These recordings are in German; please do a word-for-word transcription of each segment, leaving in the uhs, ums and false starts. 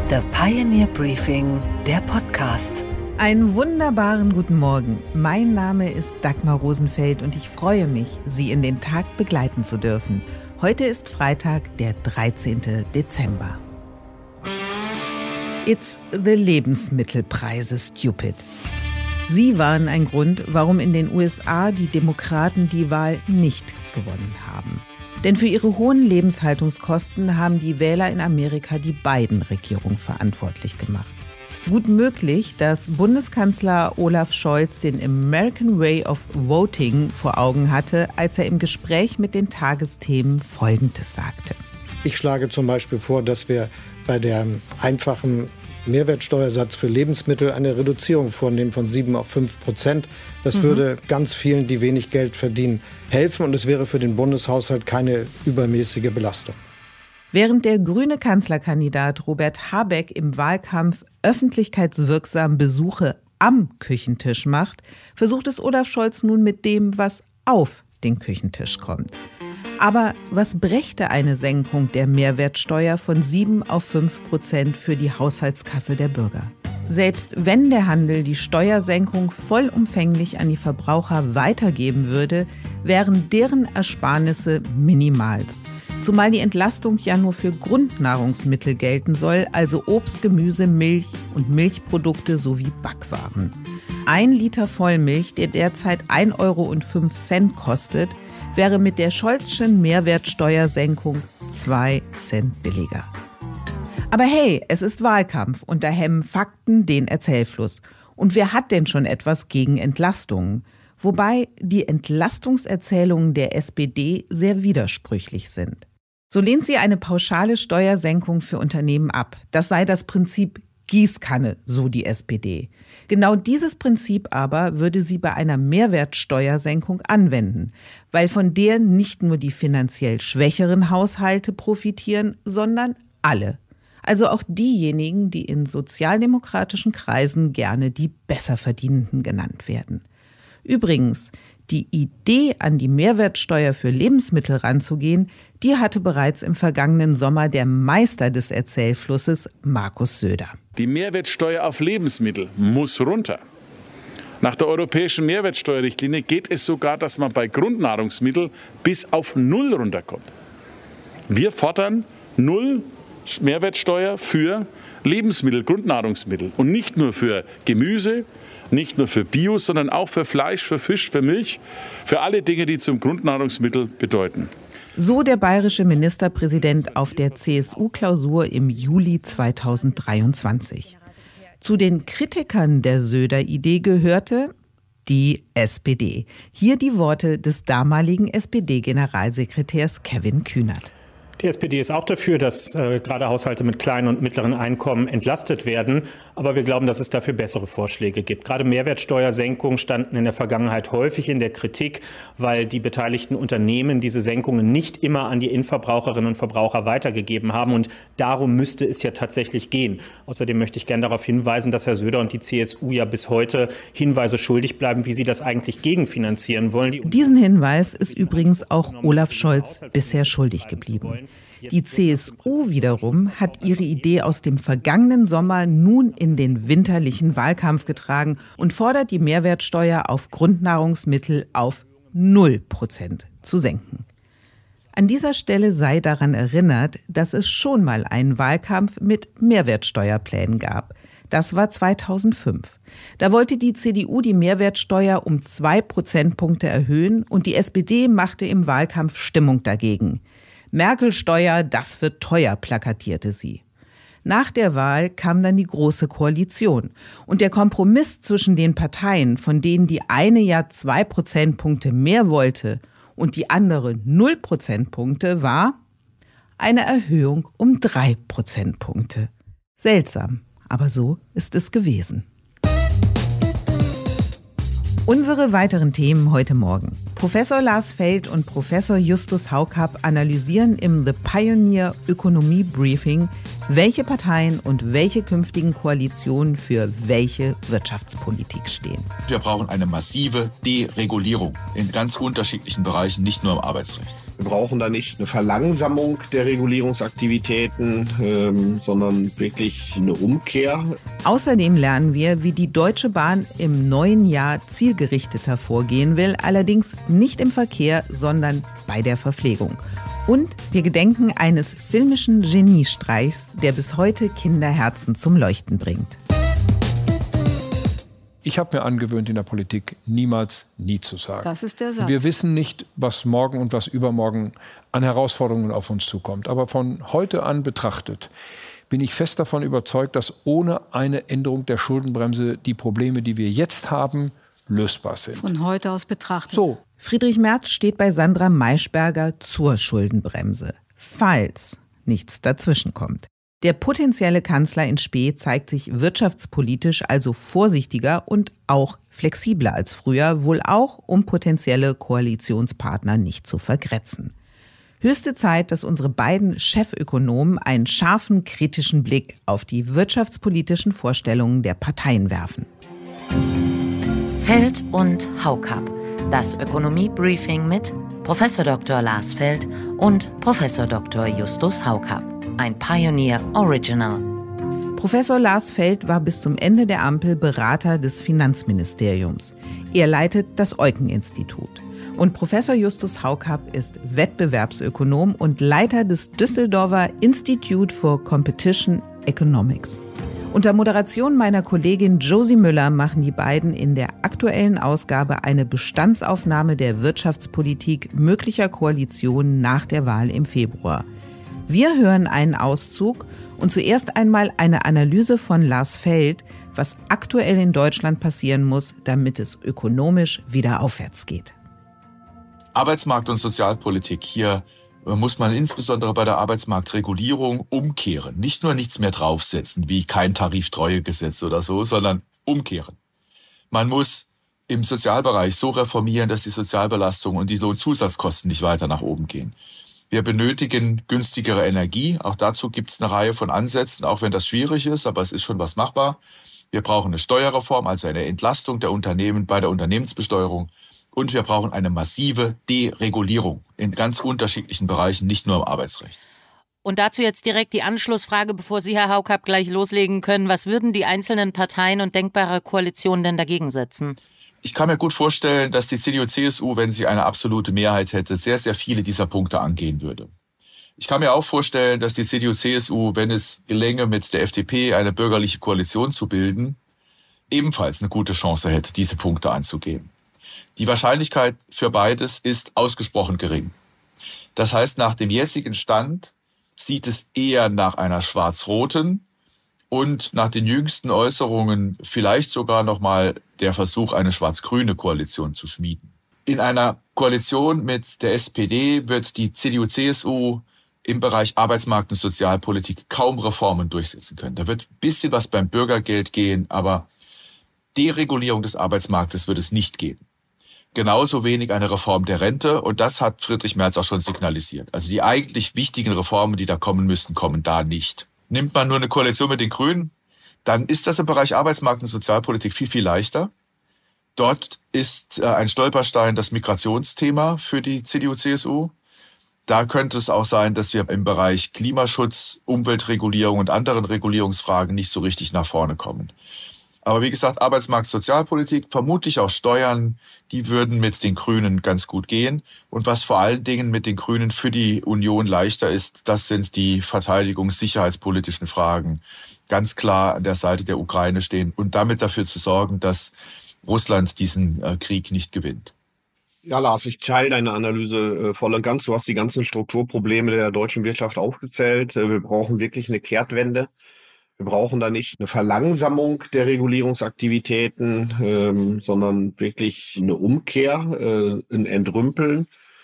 The Pioneer Briefing, der Podcast. Einen wunderbaren guten Morgen. Mein Name ist Dagmar Rosenfeld und ich freue mich, Sie in den Tag begleiten zu dürfen. Heute ist Freitag, der dreizehnten Dezember. It's the Lebensmittelpreise, stupid. Sie waren ein Grund, warum in den U S A die Demokraten die Wahl nicht gewonnen haben. Denn für ihre hohen Lebenshaltungskosten haben die Wähler in Amerika die Biden-Regierung verantwortlich gemacht. Gut möglich, dass Bundeskanzler Olaf Scholz den American Way of Voting vor Augen hatte, als er im Gespräch mit den Tagesthemen Folgendes sagte. Ich schlage zum Beispiel vor, dass wir bei der einfachen Mehrwertsteuersatz für Lebensmittel eine Reduzierung vornehmen von sieben auf fünf Prozent. Das mhm. würde ganz vielen, die wenig Geld verdienen, helfen und es wäre für den Bundeshaushalt keine übermäßige Belastung. Während der grüne Kanzlerkandidat Robert Habeck im Wahlkampf öffentlichkeitswirksam Besuche am Küchentisch macht, versucht es Olaf Scholz nun mit dem, was auf den Küchentisch kommt. Aber was brächte eine Senkung der Mehrwertsteuer von sieben auf fünf Prozent für die Haushaltskasse der Bürger? Selbst wenn der Handel die Steuersenkung vollumfänglich an die Verbraucher weitergeben würde, wären deren Ersparnisse minimalst. Zumal die Entlastung ja nur für Grundnahrungsmittel gelten soll, also Obst, Gemüse, Milch und Milchprodukte sowie Backwaren. Ein Liter Vollmilch, der derzeit ein Euro und fünf Cent kostet, wäre mit der Scholzschen Mehrwertsteuersenkung zwei Cent billiger. Aber hey, es ist Wahlkampf und da hemmen Fakten den Erzählfluss. Und wer hat denn schon etwas gegen Entlastungen? Wobei die Entlastungserzählungen der S P D sehr widersprüchlich sind. So lehnt sie eine pauschale Steuersenkung für Unternehmen ab. Das sei das Prinzip Gießkanne, so die S P D. Genau dieses Prinzip aber würde sie bei einer Mehrwertsteuersenkung anwenden, weil von der nicht nur die finanziell schwächeren Haushalte profitieren, sondern alle. Also auch diejenigen, die in sozialdemokratischen Kreisen gerne die Besserverdienenden genannt werden. Übrigens, die Idee, an die Mehrwertsteuer für Lebensmittel ranzugehen, die hatte bereits im vergangenen Sommer der Meister des Erzählflusses, Markus Söder. Die Mehrwertsteuer auf Lebensmittel muss runter. Nach der europäischen Mehrwertsteuerrichtlinie geht es sogar, dass man bei Grundnahrungsmitteln bis auf Null runterkommt. Wir fordern Null Mehrwertsteuer für Lebensmittel, Grundnahrungsmittel und nicht nur für Gemüse, nicht nur für Bio, sondern auch für Fleisch, für Fisch, für Milch, für alle Dinge, die zum Grundnahrungsmittel bedeuten. So der bayerische Ministerpräsident auf der C S U-Klausur im Juli zweitausenddreiundzwanzig. Zu den Kritikern der Söder-Idee gehörte die S P D. Hier die Worte des damaligen S P D-Generalsekretärs Kevin Kühnert. Die S P D ist auch dafür, dass äh, gerade Haushalte mit kleinen und mittleren Einkommen entlastet werden. Aber wir glauben, dass es dafür bessere Vorschläge gibt. Gerade Mehrwertsteuersenkungen standen in der Vergangenheit häufig in der Kritik, weil die beteiligten Unternehmen diese Senkungen nicht immer an die Endverbraucherinnen und Verbraucher weitergegeben haben. Und darum müsste es ja tatsächlich gehen. Außerdem möchte ich gerne darauf hinweisen, dass Herr Söder und die C S U ja bis heute Hinweise schuldig bleiben, wie sie das eigentlich gegenfinanzieren wollen. Die Diesen Hinweis ist übrigens auch Olaf Scholz bisher schuldig geblieben. Die C S U wiederum hat ihre Idee aus dem vergangenen Sommer nun in den winterlichen Wahlkampf getragen und fordert die Mehrwertsteuer auf Grundnahrungsmittel auf null Prozent zu senken. An dieser Stelle sei daran erinnert, dass es schon mal einen Wahlkampf mit Mehrwertsteuerplänen gab. Das war zweitausendfünf. Da wollte die C D U die Mehrwertsteuer um zwei Prozentpunkte erhöhen und die S P D machte im Wahlkampf Stimmung dagegen. Merkel-Steuer, das wird teuer, plakatierte sie. Nach der Wahl kam dann die Große Koalition. Und der Kompromiss zwischen den Parteien, von denen die eine ja zwei Prozentpunkte mehr wollte und die andere null Prozentpunkte, war eine Erhöhung um drei Prozentpunkte. Seltsam, aber so ist es gewesen. Unsere weiteren Themen heute Morgen. Professor Lars Feld und Professor Justus Haukapp analysieren im The Pioneer Ökonomie Briefing welche Parteien und welche künftigen Koalitionen für welche Wirtschaftspolitik stehen. Wir brauchen eine massive Deregulierung in ganz unterschiedlichen Bereichen, nicht nur im Arbeitsrecht. Wir brauchen da nicht eine Verlangsamung der Regulierungsaktivitäten, ähm, sondern wirklich eine Umkehr. Außerdem lernen wir, wie die Deutsche Bahn im neuen Jahr zielgerichteter vorgehen will, allerdings nicht im Verkehr, sondern bei der Verpflegung. Und wir gedenken eines filmischen Geniestreichs, der bis heute Kinderherzen zum Leuchten bringt. Ich habe mir angewöhnt, in der Politik niemals nie zu sagen. Das ist der Satz. Wir wissen nicht, was morgen und was übermorgen an Herausforderungen auf uns zukommt. Aber von heute an betrachtet bin ich fest davon überzeugt, dass ohne eine Änderung der Schuldenbremse die Probleme, die wir jetzt haben, lösbar sind. Von heute aus betrachtet. So. Friedrich Merz steht bei Sandra Maischberger zur Schuldenbremse, falls nichts dazwischenkommt. Der potenzielle Kanzler in Spee zeigt sich wirtschaftspolitisch also vorsichtiger und auch flexibler als früher, wohl auch, um potenzielle Koalitionspartner nicht zu vergrätzen. Höchste Zeit, dass unsere beiden Chefökonomen einen scharfen, kritischen Blick auf die wirtschaftspolitischen Vorstellungen der Parteien werfen. Feld und Haukapp. Das Ökonomie-Briefing mit Professor Doktor Lars Feld und Professor Doktor Justus Haukapp. Ein Pioneer Original. Professor Lars Feld war bis zum Ende der Ampel Berater des Finanzministeriums. Er leitet das Eucken-Institut. Und Professor Justus Haukapp ist Wettbewerbsökonom und Leiter des Düsseldorfer Institute for Competition Economics. Unter Moderation meiner Kollegin Josie Müller machen die beiden in der aktuellen Ausgabe eine Bestandsaufnahme der Wirtschaftspolitik möglicher Koalitionen nach der Wahl im Februar. Wir hören einen Auszug und zuerst einmal eine Analyse von Lars Feld, was aktuell in Deutschland passieren muss, damit es ökonomisch wieder aufwärts geht. Arbeitsmarkt- und Sozialpolitik. Hier muss man insbesondere bei der Arbeitsmarktregulierung umkehren. Nicht nur nichts mehr draufsetzen, wie kein Tariftreuegesetz oder so, sondern umkehren. Man muss im Sozialbereich so reformieren, dass die Sozialbelastung und die Lohnzusatzkosten nicht weiter nach oben gehen. Wir benötigen günstigere Energie. Auch dazu gibt es eine Reihe von Ansätzen, auch wenn das schwierig ist, aber es ist schon was machbar. Wir brauchen eine Steuerreform, also eine Entlastung der Unternehmen bei der Unternehmensbesteuerung. Und wir brauchen eine massive Deregulierung in ganz unterschiedlichen Bereichen, nicht nur im Arbeitsrecht. Und dazu jetzt direkt die Anschlussfrage, bevor Sie, Herr Haukapp, gleich loslegen können. Was würden die einzelnen Parteien und denkbare Koalitionen denn dagegen setzen? Ich kann mir gut vorstellen, dass die C D U C S U, wenn sie eine absolute Mehrheit hätte, sehr, sehr viele dieser Punkte angehen würde. Ich kann mir auch vorstellen, dass die C D U C S U, wenn es gelänge, mit der F D P eine bürgerliche Koalition zu bilden, ebenfalls eine gute Chance hätte, diese Punkte anzugehen. Die Wahrscheinlichkeit für beides ist ausgesprochen gering. Das heißt, nach dem jetzigen Stand sieht es eher nach einer schwarz-roten und nach den jüngsten Äußerungen vielleicht sogar nochmal der Versuch, eine schwarz-grüne Koalition zu schmieden. In einer Koalition mit der S P D wird die C D U C S U im Bereich Arbeitsmarkt- und Sozialpolitik kaum Reformen durchsetzen können. Da wird ein bisschen was beim Bürgergeld gehen, aber Deregulierung des Arbeitsmarktes wird es nicht geben. Genauso wenig eine Reform der Rente, und das hat Friedrich Merz auch schon signalisiert. Also die eigentlich wichtigen Reformen, die da kommen müssten, kommen da nicht. Nimmt man nur eine Koalition mit den Grünen, dann ist das im Bereich Arbeitsmarkt- und Sozialpolitik viel, viel leichter. Dort ist ein Stolperstein das Migrationsthema für die C D U C S U. Da könnte es auch sein, dass wir im Bereich Klimaschutz, Umweltregulierung und anderen Regulierungsfragen nicht so richtig nach vorne kommen. Aber wie gesagt, Arbeitsmarkt, Sozialpolitik, vermutlich auch Steuern, die würden mit den Grünen ganz gut gehen. Und was vor allen Dingen mit den Grünen für die Union leichter ist, das sind die verteidigungs-, sicherheitspolitischen Fragen. Ganz klar an der Seite der Ukraine stehen und damit dafür zu sorgen, dass Russland diesen äh, Krieg nicht gewinnt. Ja, Lars, ich teile deine Analyse äh, voll und ganz. Du hast die ganzen Strukturprobleme der deutschen Wirtschaft aufgezählt. Äh, wir brauchen wirklich eine Kehrtwende. Wir brauchen da nicht eine Verlangsamung der Regulierungsaktivitäten, ähm, sondern wirklich eine Umkehr, äh, ein Entrümpeln.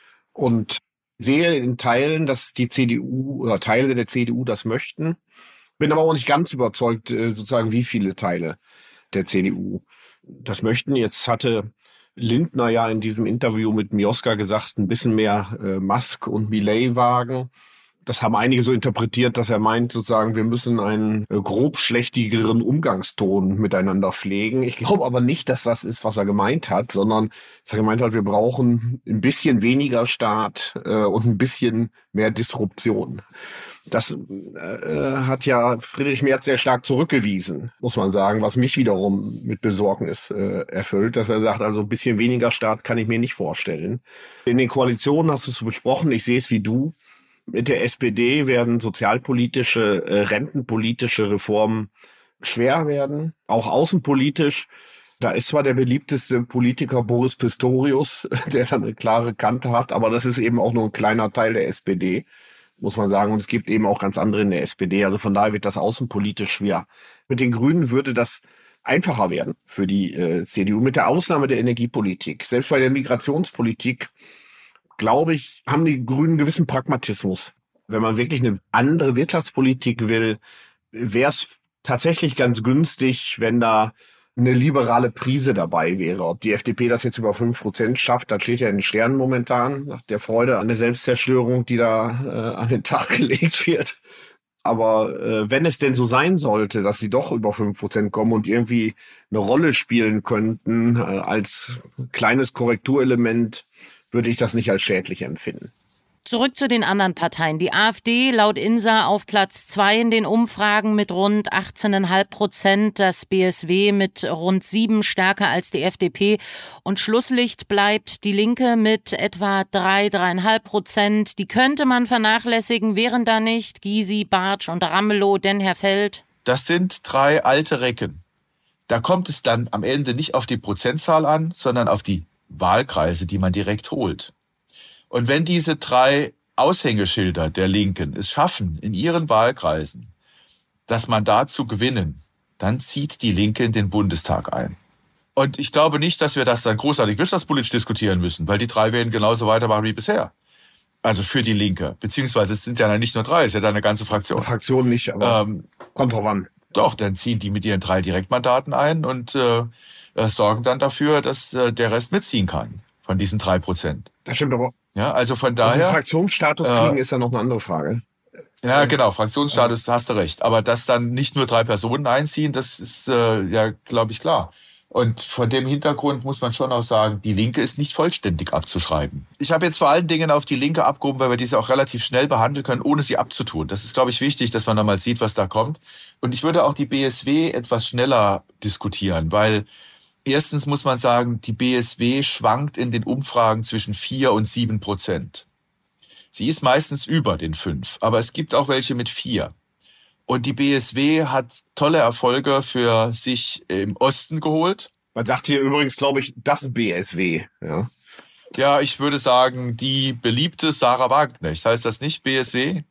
Und sehe in Teilen, dass die C D U oder Teile der C D U das möchten. Bin aber auch nicht ganz überzeugt, äh, sozusagen, wie viele Teile der C D U das möchten. Jetzt hatte Lindner ja in diesem Interview mit Mioska gesagt, ein bisschen mehr äh, Musk und Milei wagen. Das haben einige so interpretiert, dass er meint, sozusagen, wir müssen einen äh, grobschlächtigeren Umgangston miteinander pflegen. Ich glaube aber nicht, dass das ist, was er gemeint hat, sondern dass er gemeint hat, wir brauchen ein bisschen weniger Staat äh, und ein bisschen mehr Disruption. Das äh, hat ja Friedrich Merz sehr stark zurückgewiesen, muss man sagen, was mich wiederum mit Besorgnis äh, erfüllt, dass er sagt, also ein bisschen weniger Staat kann ich mir nicht vorstellen. In den Koalitionen hast du es besprochen, ich sehe es wie du. Mit der S P D werden sozialpolitische, äh, rentenpolitische Reformen schwer werden, auch außenpolitisch. Da ist zwar der beliebteste Politiker Boris Pistorius, der dann eine klare Kante hat, aber das ist eben auch nur ein kleiner Teil der S P D, muss man sagen. Und es gibt eben auch ganz andere in der S P D. Also von daher wird das außenpolitisch schwer. Mit den Grünen würde das einfacher werden für die äh, C D U, mit der Ausnahme der Energiepolitik. Selbst bei der Migrationspolitik, glaube ich, haben die Grünen einen gewissen Pragmatismus. Wenn man wirklich eine andere Wirtschaftspolitik will, wäre es tatsächlich ganz günstig, wenn da eine liberale Prise dabei wäre. Ob die F D P das jetzt über fünf Prozent schafft, das steht ja in den Sternen momentan, nach der Freude an der Selbstzerstörung, die da äh, an den Tag gelegt wird. Aber äh, wenn es denn so sein sollte, dass sie doch über fünf Prozent kommen und irgendwie eine Rolle spielen könnten äh, als kleines Korrekturelement, würde ich das nicht als schädlich empfinden. Zurück zu den anderen Parteien. Die AfD laut I N S A auf Platz zwei in den Umfragen mit rund achtzehn Komma fünf Prozent, das B S W mit rund sieben, stärker als die F D P. Und Schlusslicht bleibt die Linke mit etwa drei, drei Komma fünf Prozent. Die könnte man vernachlässigen, wären da nicht Gysi, Bartsch und Ramelow, denn Herr Feld? Das sind drei alte Recken. Da kommt es dann am Ende nicht auf die Prozentzahl an, sondern auf die Wahlkreise, die man direkt holt. Und wenn diese drei Aushängeschilder der Linken es schaffen, in ihren Wahlkreisen das Mandat zu gewinnen, dann zieht die Linke in den Bundestag ein. Und ich glaube nicht, dass wir das dann großartig wirtschaftspolitisch diskutieren müssen, weil die drei werden genauso weitermachen wie bisher. Also für die Linke. Beziehungsweise es sind ja nicht nur drei, es ist ja dann eine ganze Fraktion. Eine Fraktion nicht, aber ähm, kommt drauf an. Doch, dann ziehen die mit ihren drei Direktmandaten ein und äh, äh, sorgen dann dafür, dass äh, der Rest mitziehen kann von diesen drei Prozent. Das stimmt aber. Ja, also von daher. Also Fraktionsstatus kriegen äh, ist ja noch eine andere Frage. Ja, genau, Fraktionsstatus, ja. Hast du recht. Aber dass dann nicht nur drei Personen einziehen, das ist äh, ja, glaube ich, klar. Und von dem Hintergrund muss man schon auch sagen, die Linke ist nicht vollständig abzuschreiben. Ich habe jetzt vor allen Dingen auf die Linke abgehoben, weil wir diese auch relativ schnell behandeln können, ohne sie abzutun. Das ist, glaube ich, wichtig, dass man da mal sieht, was da kommt. Und ich würde auch die B S W etwas schneller diskutieren, weil erstens muss man sagen, die B S W schwankt in den Umfragen zwischen vier und sieben Prozent. Sie ist meistens über den fünf, aber es gibt auch welche mit vier. Und die B S W hat tolle Erfolge für sich im Osten geholt. Man sagt hier übrigens, glaube ich, das B S W. Ja, ja, ich würde sagen, die beliebte Sarah Wagenknecht. Heißt das nicht B S W?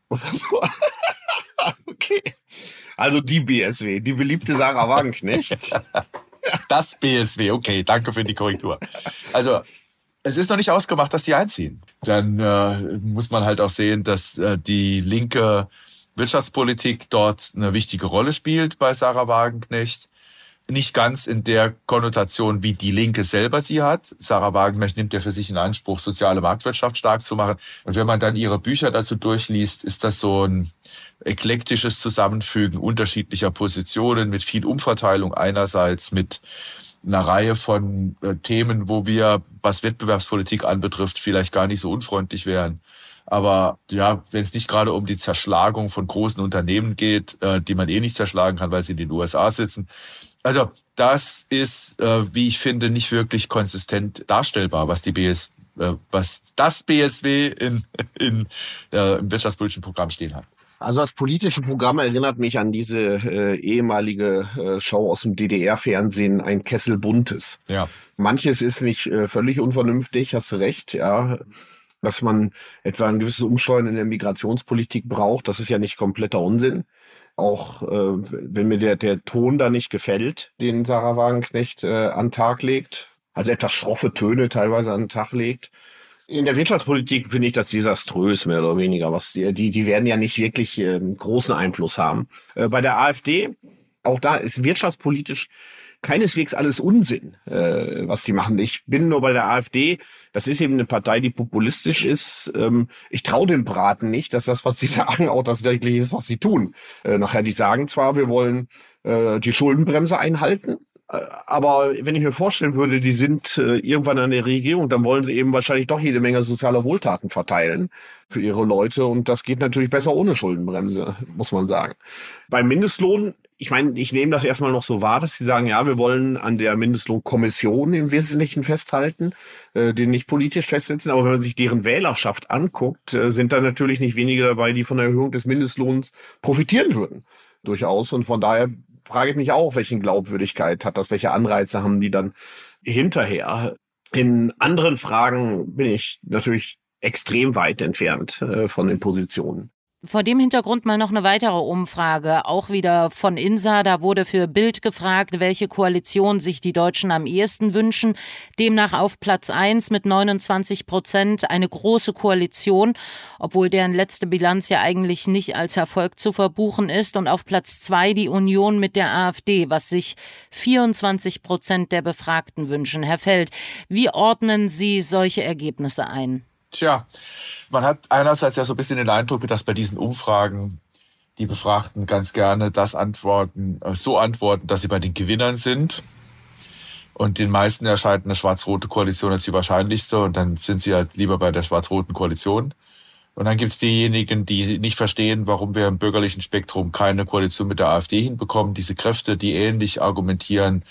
Okay. Also die B S W, die beliebte Sarah Wagenknecht. Das B S W, okay, danke für die Korrektur. Also es ist noch nicht ausgemacht, dass die einziehen. Dann äh, muss man halt auch sehen, dass äh, die linke Wirtschaftspolitik dort eine wichtige Rolle spielt bei Sarah Wagenknecht. Nicht ganz in der Konnotation, wie die Linke selber sie hat. Sarah Wagenknecht nimmt ja für sich in Anspruch, soziale Marktwirtschaft stark zu machen. Und wenn man dann ihre Bücher dazu durchliest, ist das so ein eklektisches Zusammenfügen unterschiedlicher Positionen mit viel Umverteilung einerseits, mit einer Reihe von äh, Themen, wo wir, was Wettbewerbspolitik anbetrifft, vielleicht gar nicht so unfreundlich wären. Aber ja, wenn es nicht gerade um die Zerschlagung von großen Unternehmen geht, äh, die man eh nicht zerschlagen kann, weil sie in den U S A sitzen. Also das ist, äh, wie ich finde, nicht wirklich konsistent darstellbar, was die B S, äh, was das B S W in, in, äh, im wirtschaftspolitischen Programm stehen hat. Also das politische Programm erinnert mich an diese äh, ehemalige äh, Show aus dem D D R-Fernsehen, ein Kessel Buntes. Ja. Manches ist nicht äh, völlig unvernünftig, hast du recht, ja. Dass man etwa ein gewisses Umsteuern in der Migrationspolitik braucht, das ist ja nicht kompletter Unsinn. Auch äh, wenn mir der, der Ton da nicht gefällt, den Sarah Wagenknecht äh, an den Tag legt, also etwas schroffe Töne teilweise an den Tag legt. In der Wirtschaftspolitik finde ich das desaströs, mehr oder weniger. Was die, die, die werden ja nicht wirklich äh, großen Einfluss haben. Äh, bei der AfD, auch da ist wirtschaftspolitisch keineswegs alles Unsinn, äh, was sie machen. Ich bin nur bei der AfD, das ist eben eine Partei, die populistisch ist. Ähm, ich traue dem Braten nicht, dass das, was sie sagen, auch das wirklich ist, was sie tun. Äh, nachher, die sagen zwar, wir wollen äh, die Schuldenbremse einhalten, aber wenn ich mir vorstellen würde, die sind äh, irgendwann an der Regierung, dann wollen sie eben wahrscheinlich doch jede Menge sozialer Wohltaten verteilen für ihre Leute. Und das geht natürlich besser ohne Schuldenbremse, muss man sagen. Beim Mindestlohn, ich meine, ich nehme das erstmal noch so wahr, dass sie sagen, ja, wir wollen an der Mindestlohnkommission im Wesentlichen festhalten, äh, den nicht politisch festsetzen. Aber wenn man sich deren Wählerschaft anguckt, äh, sind da natürlich nicht wenige dabei, die von der Erhöhung des Mindestlohns profitieren würden. Durchaus. Und von daher frage ich mich auch, welche Glaubwürdigkeit hat das, welche Anreize haben die dann hinterher. In anderen Fragen bin ich natürlich extrem weit entfernt äh, von den Positionen. Vor dem Hintergrund mal noch eine weitere Umfrage, auch wieder von INSA. Da wurde für Bild gefragt, welche Koalition sich die Deutschen am ehesten wünschen. Demnach auf Platz eins mit neunundzwanzig Prozent eine große Koalition, obwohl deren letzte Bilanz ja eigentlich nicht als Erfolg zu verbuchen ist. Und auf Platz zwei die Union mit der AfD, was sich vierundzwanzig Prozent der Befragten wünschen. Herr Feld, wie ordnen Sie solche Ergebnisse ein? Tja, man hat einerseits ja so ein bisschen den Eindruck, dass bei diesen Umfragen die Befragten ganz gerne das antworten, so antworten, dass sie bei den Gewinnern sind. Und den meisten erscheint eine schwarz-rote Koalition als die wahrscheinlichste und dann sind sie halt lieber bei der schwarz-roten Koalition. Und dann gibt es diejenigen, die nicht verstehen, warum wir im bürgerlichen Spektrum keine Koalition mit der AfD hinbekommen. Diese Kräfte, die ähnlich argumentieren,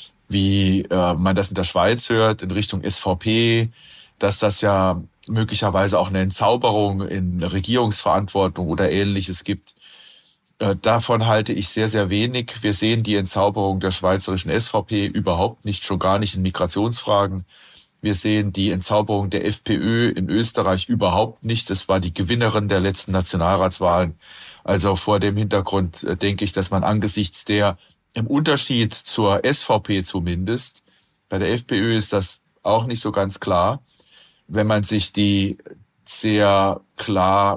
wie äh, man das in der Schweiz hört, in Richtung S V P, dass das ja möglicherweise auch eine Entzauberung in Regierungsverantwortung oder Ähnliches gibt. Äh, davon halte ich sehr, sehr wenig. Wir sehen die Entzauberung der schweizerischen S V P überhaupt nicht, schon gar nicht in Migrationsfragen. Wir sehen die Entzauberung der FPÖ in Österreich überhaupt nicht. Das war die Gewinnerin der letzten Nationalratswahlen. Also vor dem Hintergrund äh, denke ich, dass man angesichts der, im Unterschied zur S V P zumindest, bei der FPÖ ist das auch nicht so ganz klar, wenn man sich die sehr klar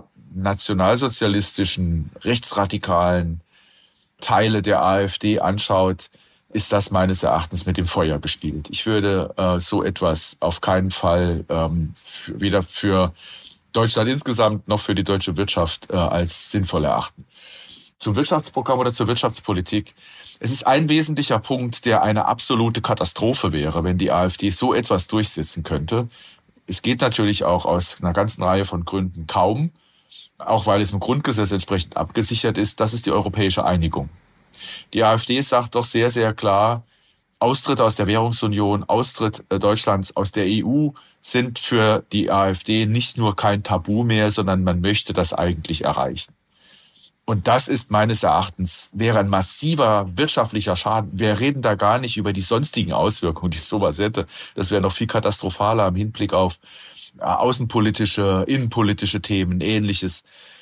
nationalsozialistischen, rechtsradikalen Teile der AfD anschaut, ist das meines Erachtens mit dem Feuer gespielt. Ich würde äh, so etwas auf keinen Fall ähm, für, weder für Deutschland insgesamt noch für die deutsche Wirtschaft äh, als sinnvoll erachten. Zum Wirtschaftsprogramm oder zur Wirtschaftspolitik. Es ist ein wesentlicher Punkt, der eine absolute Katastrophe wäre, wenn die AfD so etwas durchsetzen könnte. Es geht natürlich auch aus einer ganzen Reihe von Gründen kaum, auch weil es im Grundgesetz entsprechend abgesichert ist. Das ist die europäische Einigung. Die AfD sagt doch sehr, sehr klar, Austritt aus der Währungsunion, Austritt Deutschlands aus der E U sind für die AfD nicht nur kein Tabu mehr, sondern man möchte das eigentlich erreichen. Und das ist meines Erachtens, wäre ein massiver wirtschaftlicher Schaden. Wir reden da gar nicht über die sonstigen Auswirkungen, die sowas hätte. Das wäre noch viel katastrophaler im Hinblick auf außenpolitische, innenpolitische Themen, Ähnliches.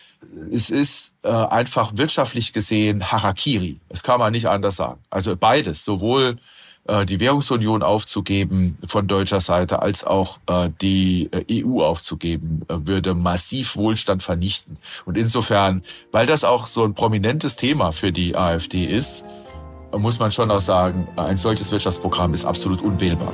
Es ist äh, einfach wirtschaftlich gesehen Harakiri. Das kann man nicht anders sagen. Also beides, sowohl äh, die Währungsunion aufzugeben von deutscher Seite als auch äh, die äh, E U aufzugeben, äh, würde massiv Wohlstand vernichten. Und insofern, weil das auch so ein prominentes Thema für die AfD ist, muss man schon auch sagen, ein solches Wirtschaftsprogramm ist absolut unwählbar.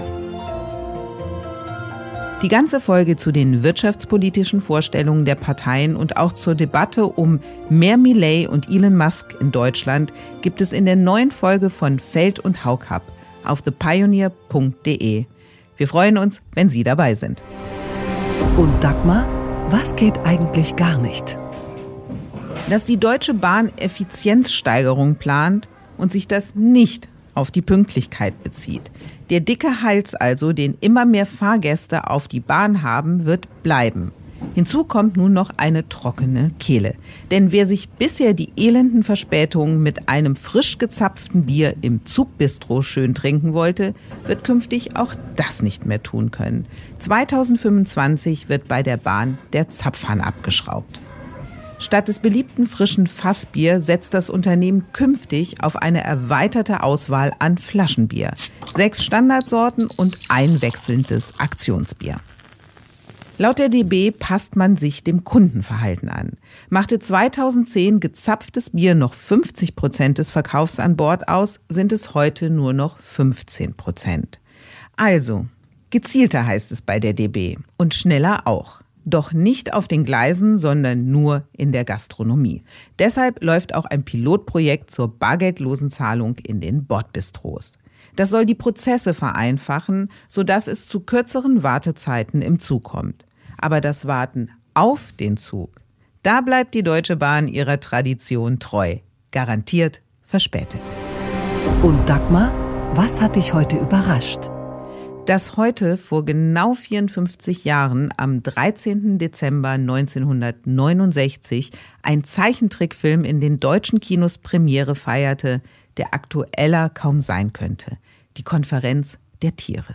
Die ganze Folge zu den wirtschaftspolitischen Vorstellungen der Parteien und auch zur Debatte um mehr Milei und Elon Musk in Deutschland gibt es in der neuen Folge von Feld und Haukapp auf the pioneer punkt de. Wir freuen uns, wenn Sie dabei sind. Und Dagmar, was geht eigentlich gar nicht? Dass die Deutsche Bahn Effizienzsteigerung plant und sich das nicht auf die Pünktlichkeit bezieht. Der dicke Hals also, den immer mehr Fahrgäste auf die Bahn haben, wird bleiben. Hinzu kommt nun noch eine trockene Kehle. Denn wer sich bisher die elenden Verspätungen mit einem frisch gezapften Bier im Zugbistro schön trinken wollte, wird künftig auch das nicht mehr tun können. zweitausendfünfundzwanzig wird bei der Bahn der Zapfhahn abgeschraubt. Statt des beliebten frischen Fassbier setzt das Unternehmen künftig auf eine erweiterte Auswahl an Flaschenbier. Sechs Standardsorten und ein wechselndes Aktionsbier. Laut der D B passt man sich dem Kundenverhalten an. Machte zweitausendzehn gezapftes Bier noch fünfzig Prozent des Verkaufs an Bord aus, sind es heute nur noch fünfzehn Prozent. Also, gezielter heißt es bei der D B und schneller auch. Doch nicht auf den Gleisen, sondern nur in der Gastronomie. Deshalb läuft auch ein Pilotprojekt zur bargeldlosen Zahlung in den Bordbistros. Das soll die Prozesse vereinfachen, sodass es zu kürzeren Wartezeiten im Zug kommt. Aber das Warten auf den Zug, da bleibt die Deutsche Bahn ihrer Tradition treu. Garantiert verspätet. Und Dagmar, was hat dich heute überrascht? Dass heute vor genau vierundfünfzig Jahren, am dreizehnten Dezember neunzehnhundertneunundsechzig, ein Zeichentrickfilm in den deutschen Kinos Premiere feierte, der aktueller kaum sein könnte. Die Konferenz der Tiere.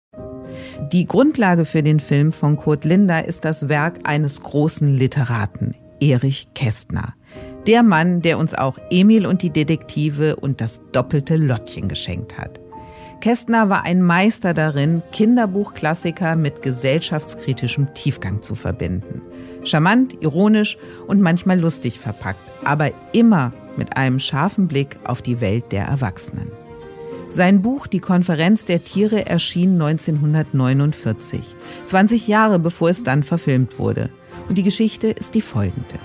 Die Grundlage für den Film von Kurt Linder ist das Werk eines großen Literaten, Erich Kästner. Der Mann, der uns auch Emil und die Detektive und das doppelte Lottchen geschenkt hat. Kästner war ein Meister darin, Kinderbuchklassiker mit gesellschaftskritischem Tiefgang zu verbinden. Charmant, ironisch und manchmal lustig verpackt, aber immer mit einem scharfen Blick auf die Welt der Erwachsenen. Sein Buch Die Konferenz der Tiere erschien neunzehnhundertneunundvierzig, zwanzig Jahre bevor es dann verfilmt wurde. Und die Geschichte ist die folgende.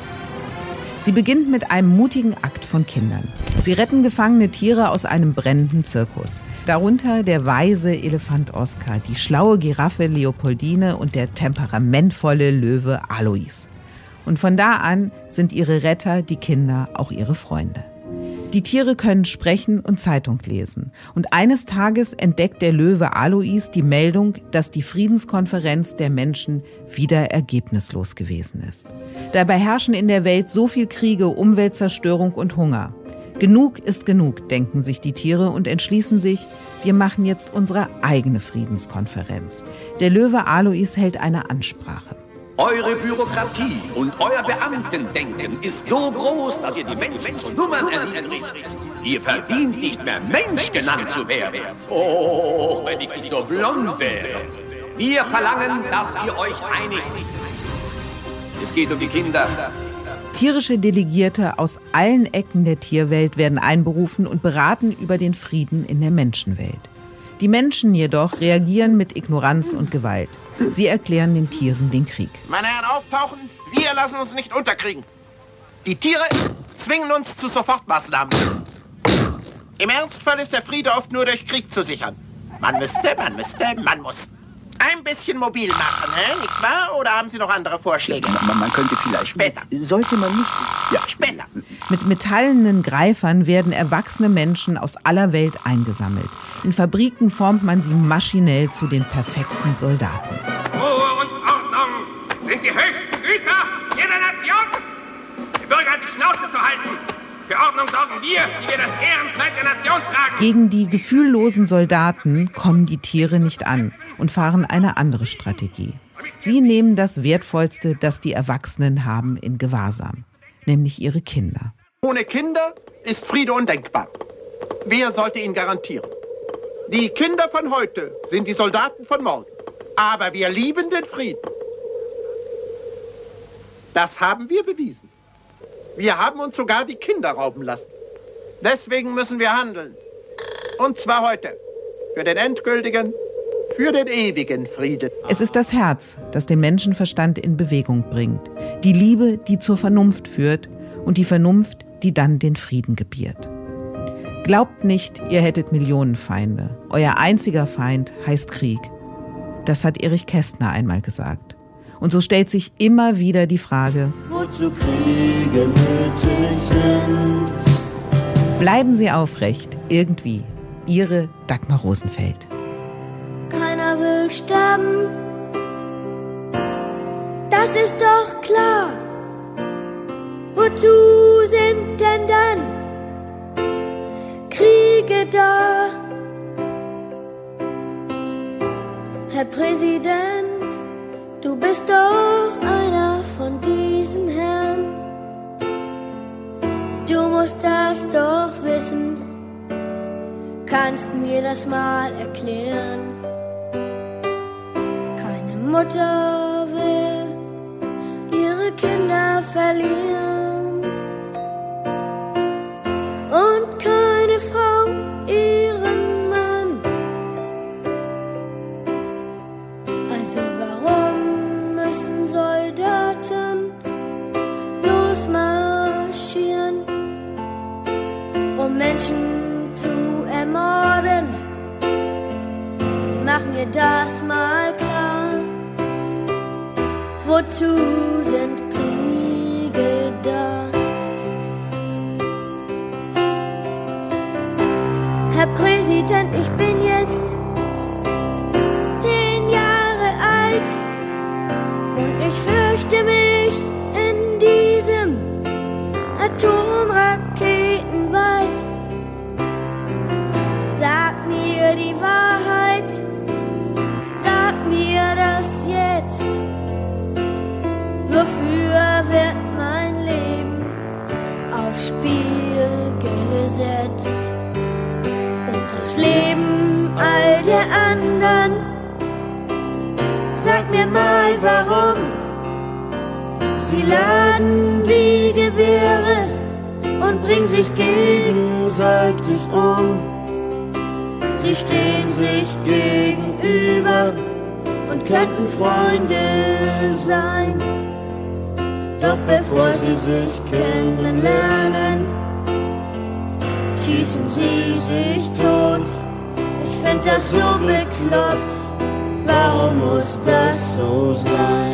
Sie beginnt mit einem mutigen Akt von Kindern. Sie retten gefangene Tiere aus einem brennenden Zirkus. Darunter der weise Elefant Oskar, die schlaue Giraffe Leopoldine und der temperamentvolle Löwe Alois. Und von da an sind ihre Retter, die Kinder, auch ihre Freunde. Die Tiere können sprechen und Zeitung lesen. Und eines Tages entdeckt der Löwe Alois die Meldung, dass die Friedenskonferenz der Menschen wieder ergebnislos gewesen ist. Dabei herrschen in der Welt so viel Kriege, Umweltzerstörung und Hunger. Genug ist genug, denken sich die Tiere und entschließen sich, wir machen jetzt unsere eigene Friedenskonferenz. Der Löwe Alois hält eine Ansprache. Eure Bürokratie und euer Beamtendenken ist so groß, dass ihr die Menschen zu Nummern erniedrigt. Ihr verdient nicht mehr Mensch genannt zu werden. Oh, wenn ich nicht so blond wäre. Wir verlangen, dass ihr euch einigt. Es geht um die Kinder. Tierische Delegierte aus allen Ecken der Tierwelt werden einberufen und beraten über den Frieden in der Menschenwelt. Die Menschen jedoch reagieren mit Ignoranz und Gewalt. Sie erklären den Tieren den Krieg. Meine Herren, auftauchen! Wir lassen uns nicht unterkriegen. Die Tiere zwingen uns zu Sofortmaßnahmen. Im Ernstfall ist der Friede oft nur durch Krieg zu sichern. Man müsste, man müsste, man muss ein bisschen mobil machen, hä? Nicht wahr? Oder haben Sie noch andere Vorschläge? Man, man könnte vielleicht... Später. Sollte man nicht... Ja, später. Mit metallenen Greifern werden erwachsene Menschen aus aller Welt eingesammelt. In Fabriken formt man sie maschinell zu den perfekten Soldaten. Ruhe und Ordnung sind die höchsten Güter jeder Nation. Die Bürger hat die Schnauze zu halten. Für Ordnung sorgen wir, die wir das Ehrenkleid der Nation tragen. Gegen die gefühllosen Soldaten kommen die Tiere nicht an und fahren eine andere Strategie. Sie nehmen das Wertvollste, das die Erwachsenen haben, in Gewahrsam, nämlich ihre Kinder. Ohne Kinder ist Friede undenkbar. Wer sollte ihn garantieren? Die Kinder von heute sind die Soldaten von morgen. Aber wir lieben den Frieden. Das haben wir bewiesen. Wir haben uns sogar die Kinder rauben lassen. Deswegen müssen wir handeln. Und zwar heute. Für den endgültigen, für den ewigen Frieden. Es ist das Herz, das den Menschenverstand in Bewegung bringt. Die Liebe, die zur Vernunft führt. Und die Vernunft, die dann den Frieden gebiert. Glaubt nicht, ihr hättet Millionen Feinde. Euer einziger Feind heißt Krieg. Das hat Erich Kästner einmal gesagt. Und so stellt sich immer wieder die Frage, wozu Kriege nötig sind. Bleiben Sie aufrecht, irgendwie. Ihre Dagmar Rosenfeld. Keiner will sterben, das ist doch klar. Wozu sind denn dann Kriege da? Herr Präsident, du bist doch einer von diesen Herren. Du musst das doch wissen, kannst mir das mal erklären. Keine Mutter verlieren und keine Frau ihren Mann. Also warum müssen Soldaten losmarschieren, um Menschen zu ermorden? Mach mir das mal klar. Wozu sind Kriege da? Herr Präsident, ich bin jetzt zehn Jahre alt und ich fürchte mich in diesem Atomraketenwald. Sag mir die Wahrheit, sag mir das jetzt. Wofür wird mein Leben aufs Spiel gesetzt? Und das Leben all der anderen? Sag mir mal warum. Sie laden die Gewehre und bringen sich gegenseitig um. Sie stehen sich gegenüber und könnten Freunde sein. Doch bevor sie sich kennenlernen, schießen sie sich tot. Ich find das so bekloppt, warum muss das so sein?